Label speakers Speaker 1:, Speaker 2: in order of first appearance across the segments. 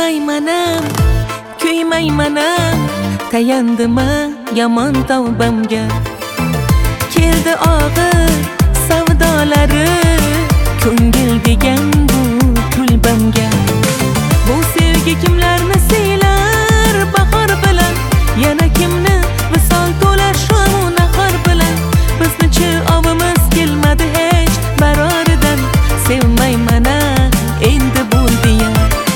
Speaker 1: Sevmaymanam, kuymaymanam, tayandima yomon tavbamga. Keldi og'ir savdolari, ko'ngil degan bu kulbamga. Bu sevgi kimlarni siylar bahor bilan, yana kimni visol to'lar shom nahor bilan. Bizni-chi ovimiz kelmadi hech baroridan. Sevmayman-a endi bo'ldi-ya,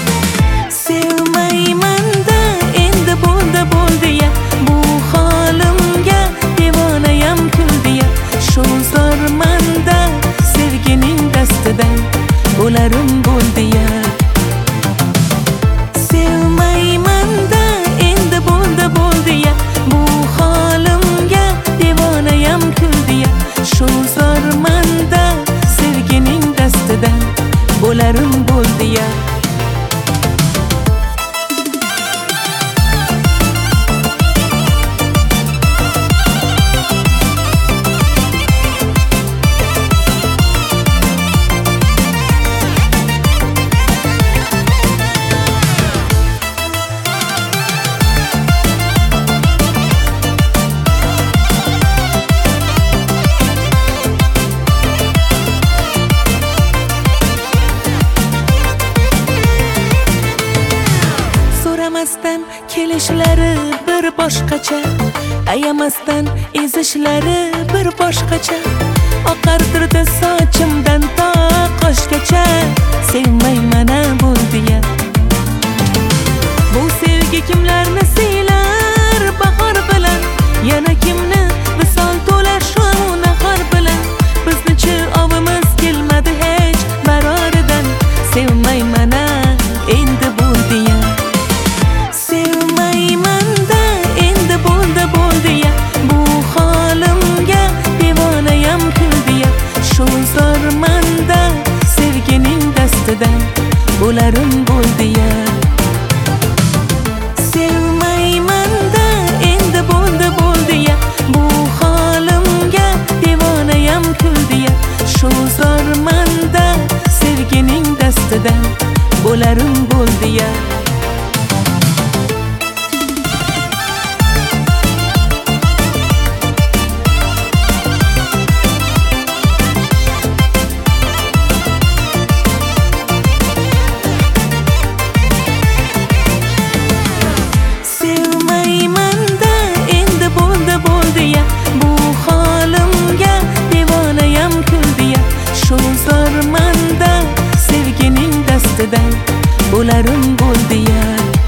Speaker 1: sevmayman-da endi bo'ldi-ya. Bu holimga devonayam kuldi-ya. Shu zormanda sevgining dastidan bo'larim bo'ldi-ya. Sevmayman-da endi bo'ldi-ya. Bu holimga devonayam kuldi-ya. Shu zormanda sevgining dastidan bo'larim bo'ldi-ya. Ayamasdan kelishlari bir boshqacha, ayamasdan ezishlari bir boshqacha. Oqartirdi sochimdan to qoshgacha. Sevmayman-a bo'ldi-ya. Bu sevgi kimlarni siylar bahor bilan, yana kimni visol to'lar shom nahor bilan. Bizni-chi ovimiz kelmadi hech baroridan. Sevmayman-a endi bo'ldi-ya. Sevmayman-da endi bo'ldi-ya. Bu holimga devonayam kuldi-ya. Shu zormanda sevgining dastidan bo'larim bo'ldi-ya. Sevmayman-da endi bo'ldi-ya. Bu holimga devonayam kuldi-ya. Shu zormanda sevgining dastidan bo'larim bo'ldi-ya. Bu holimga devonayam kuldi-ya. Shu zormanda sevgining dastidan bo'larim bo'ldi-ya.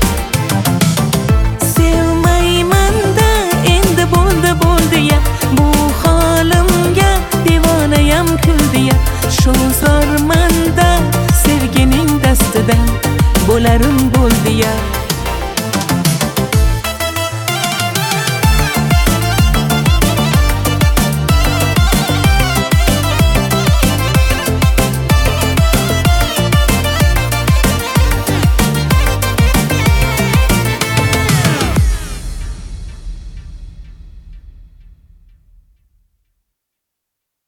Speaker 1: Sevmayman-da endi bo'ldi-ya. Bu holimga devonayam kuldi-ya. Shu zormanda